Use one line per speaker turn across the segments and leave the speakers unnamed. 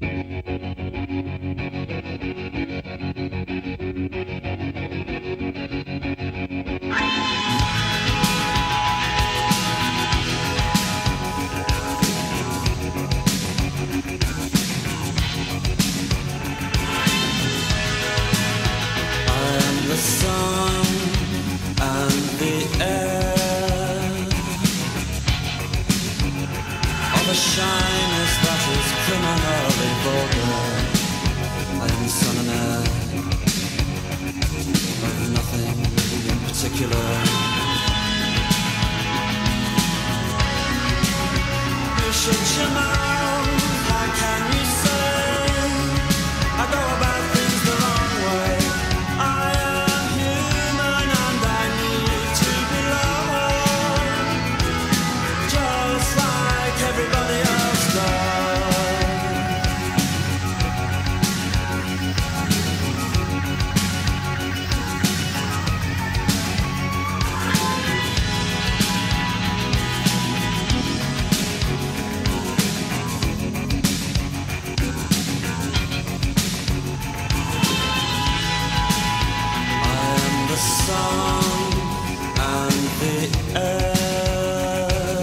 The sun and the air of a shyness that is criminally vulgar. I am the sun and air of nothing in particular. You shut your mouth, how can you say I go about things the wrong way? I am human and I need to be loved, just like everybody else does. The sun and the air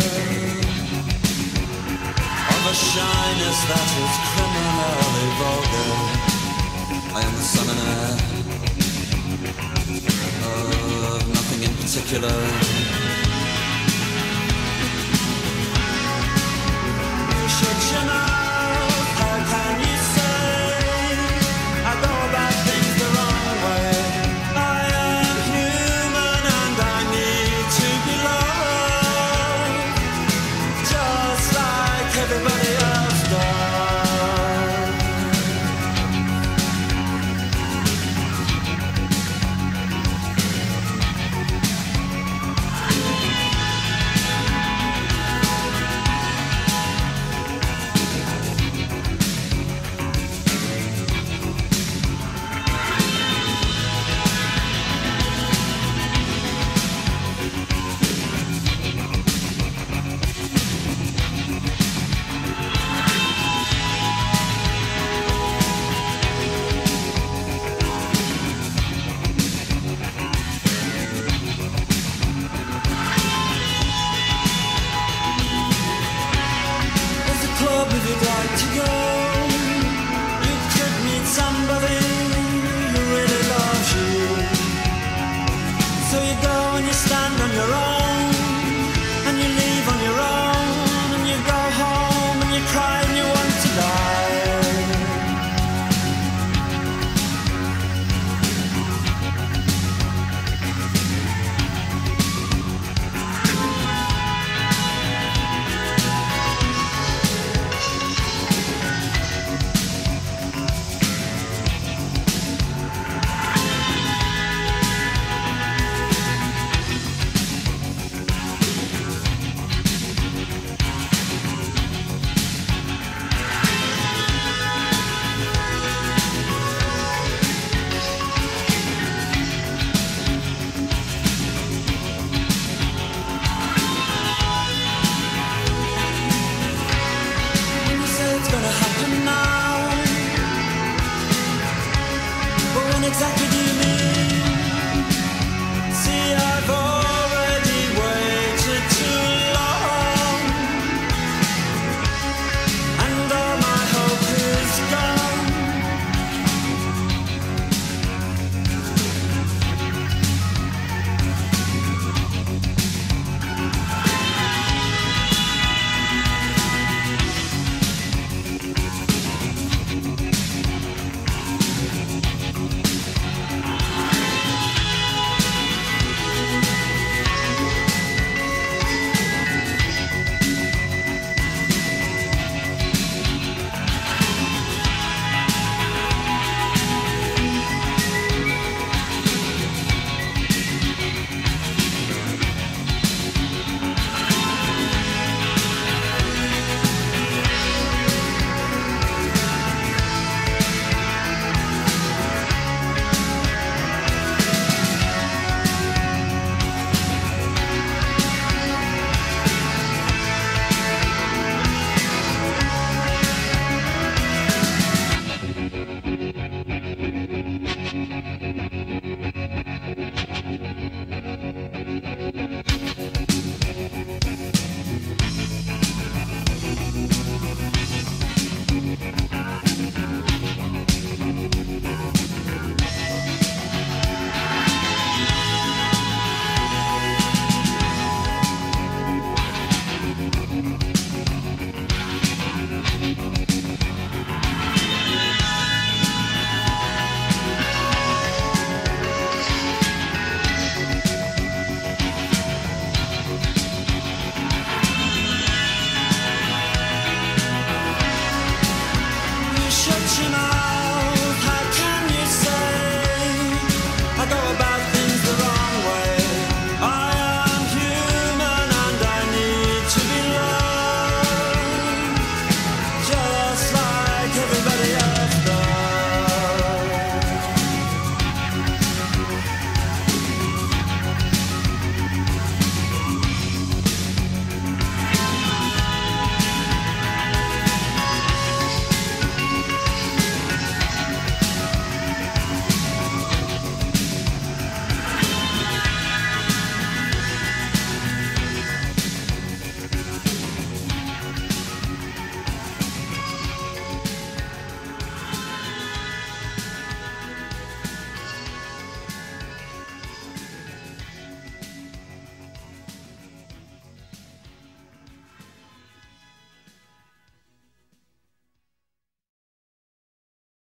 of a shyness that is criminally vulgar. I am the sun and air of nothing in particular.